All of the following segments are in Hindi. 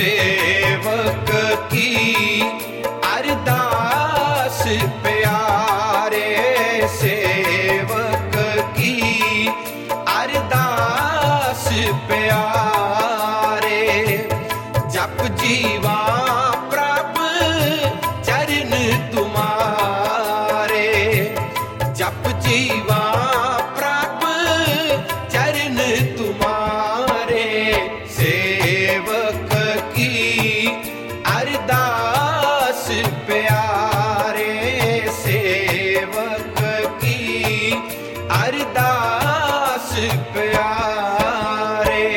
सेवक की अरदास प्यारे, सेवक की अरदास प्यारे। जप जीवा प्रभ चरण तुम्हारे, जप जीवा प्रभ चरण तुम्हारे। सेवक की अरदास प्यारे, सेवक की अरदास प्यारे।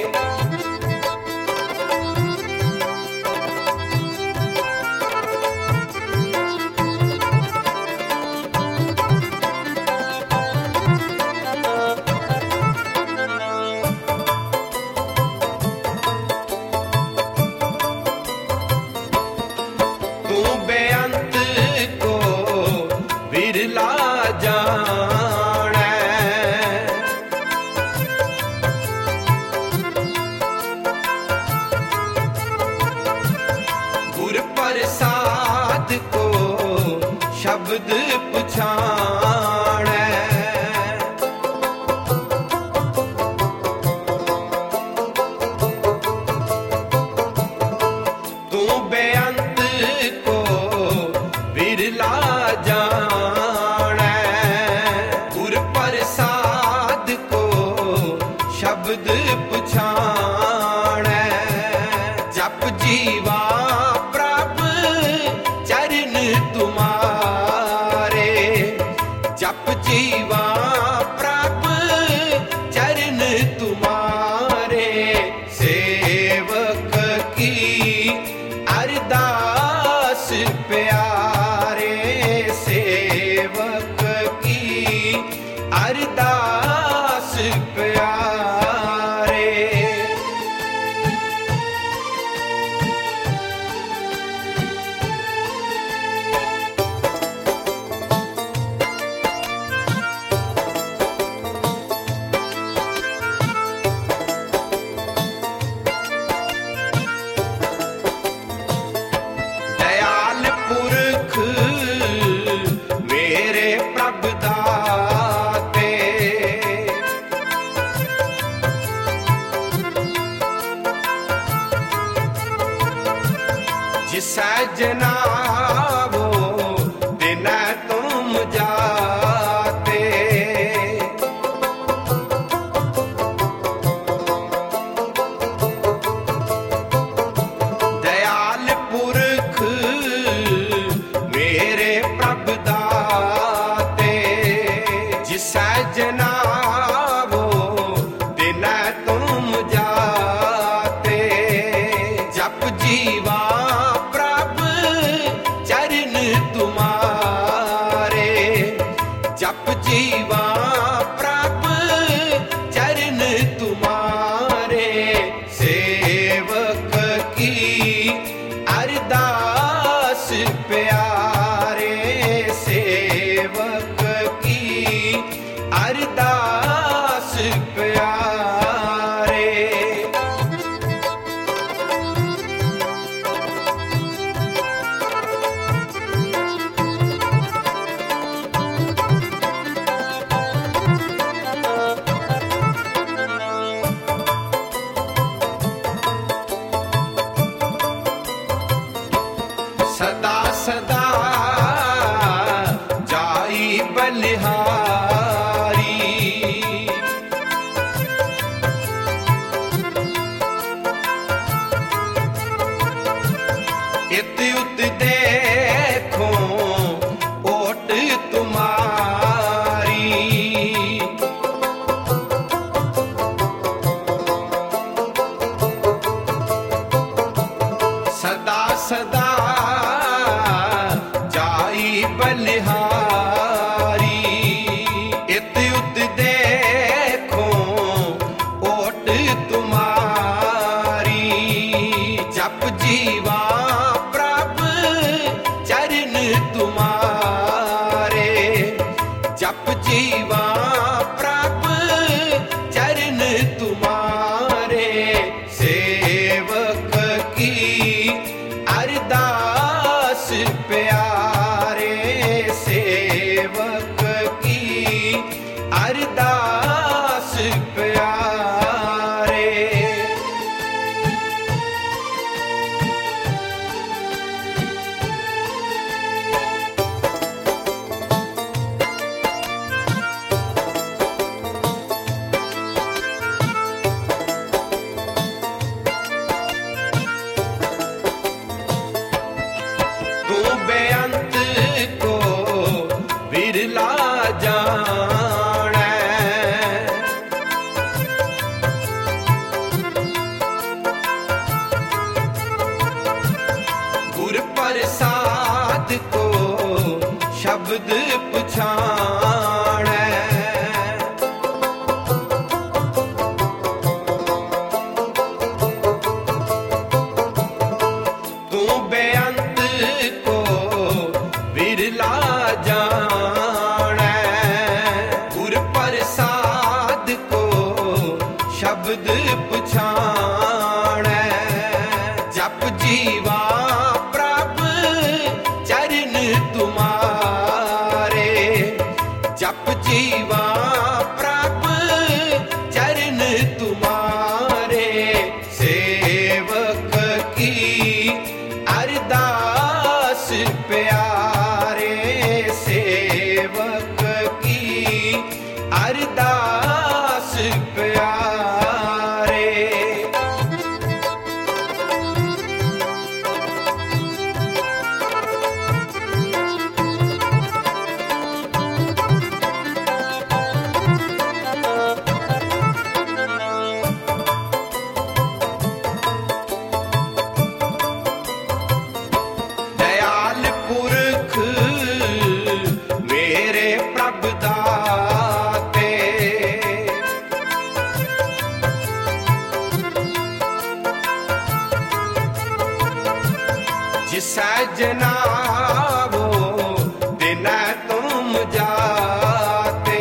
तू बेअंत को विरला जाने, गुर प्रसाद को शब्द पुछाने। तू बेअंत को विरला जाने, गुर प्रसाद को शब्द पुछाने। जप जीवा प्रभ चरण तुम्हारे, जप जीवा प्रभ चरण तुम्हारे। सेवक की अरदास प्यारे, सेवक की अरदास प्यारे। दयाल पुरख मेरे प्रभ दाते, जिसै जनावो तिनै तुम जाते। दयाल पुरख मेरे प्रभ दाते, जिसै जनावो तिनै तुम जाते। जप जीवा प्रभ चरण तुम्हारे, जप जीवा प्रभ चरण तुम्हारे। सेवक की अरदास प्यारे, सेवक की अरदास प्यारे। सदा सदा जाई बलिहारी, इत उत देखो ओट तुम्हारी। सदा सदा जाई बलिहारी, इत उत देखो ओट तुम्हारी। जप जीवा प्रभ चरण तुम्हारे, जप जीवा प्रभ चरण तुम्हारे। सेवक अरदास प्यारे। तू बेअंत को विरला जाने, गुर प्रसाद को शब्द पछाणे। तू बेअंत को विरला जाने, गुर प्रसाद को शब्द पछाणे। जप जीवा प्रभ चरण तुम्हारे, जप जीवा प्रभ चरण तुम्हारे। सेवक की अरदास प्यारे, सेवक की अरदास प्यारे। दयाल पुरख मेरे प्रभ दाते, जिसै जनाबो दिन तुम जाते।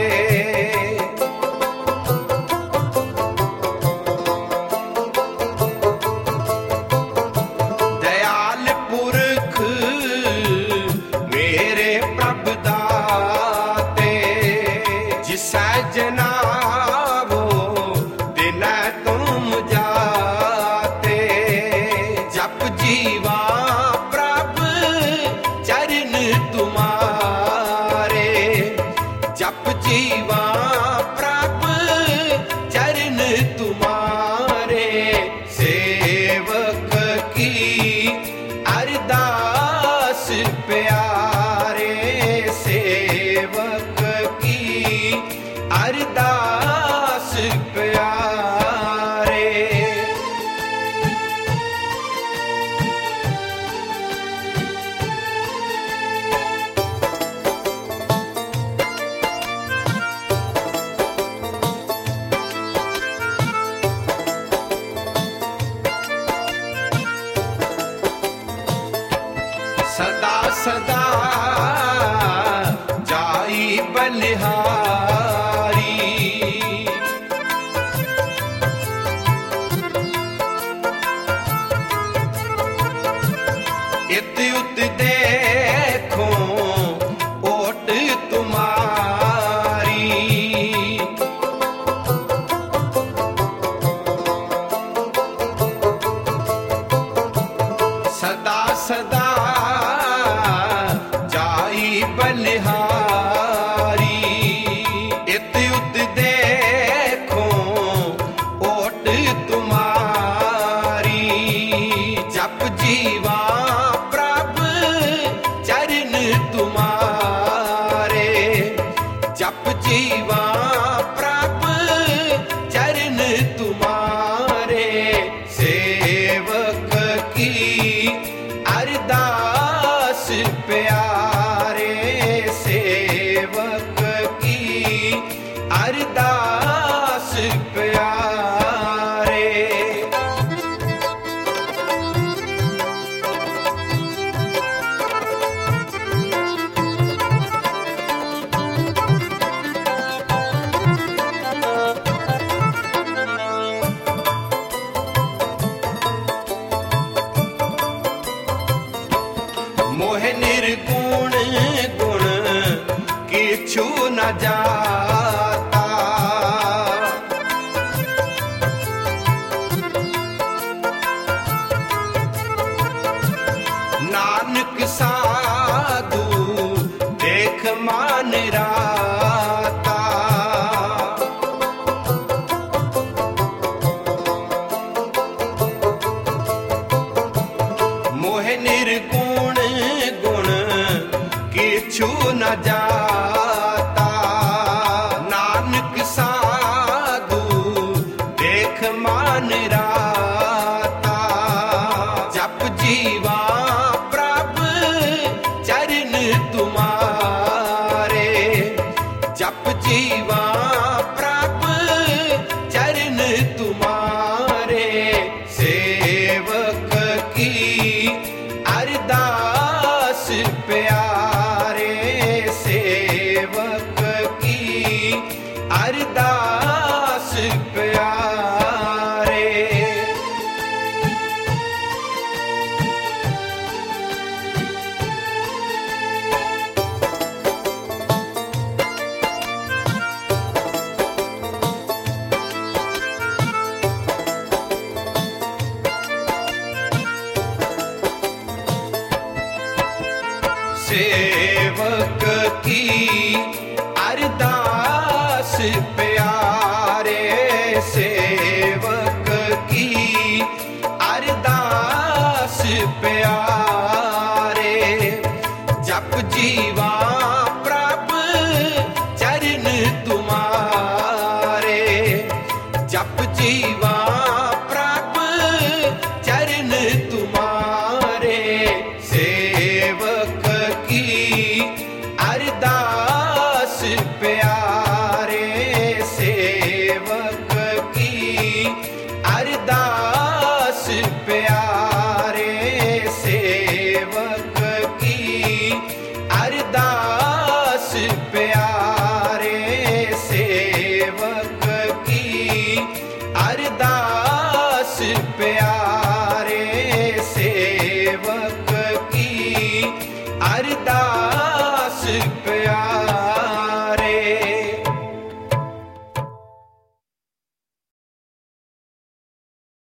दयाल पुरख मेरे प्रभ दाते, जिसै जनाबो दिन तुम जाते। जप जीवा प्रभ चरण तुम्हारे, जप जीवा प्रभ चरण तुम्हारे। सेवक की अरदास प्यारे, सेवक की अरदास प्यारे। सदा सदा जाई बलिहारी, इत उत देखो ओट तुम्हारी। सदा सदा जाई बलिहारी, इत उत देखो ओट तुम्हारी। जप जीवा प्रभ चरण तुम्हारे, जप जीवा प्रभ चरण तुम्हारे। सेवक की अरदास प्यारे, सेवक की अरदास प्यारे। मोह निर्गुण गुण किछु न जात, जप जीवा प्रभ चरण तुम्हारे, सेवक की अरदास प्यारे, सेवक की अरदास प्यारे। सेवक की अरदास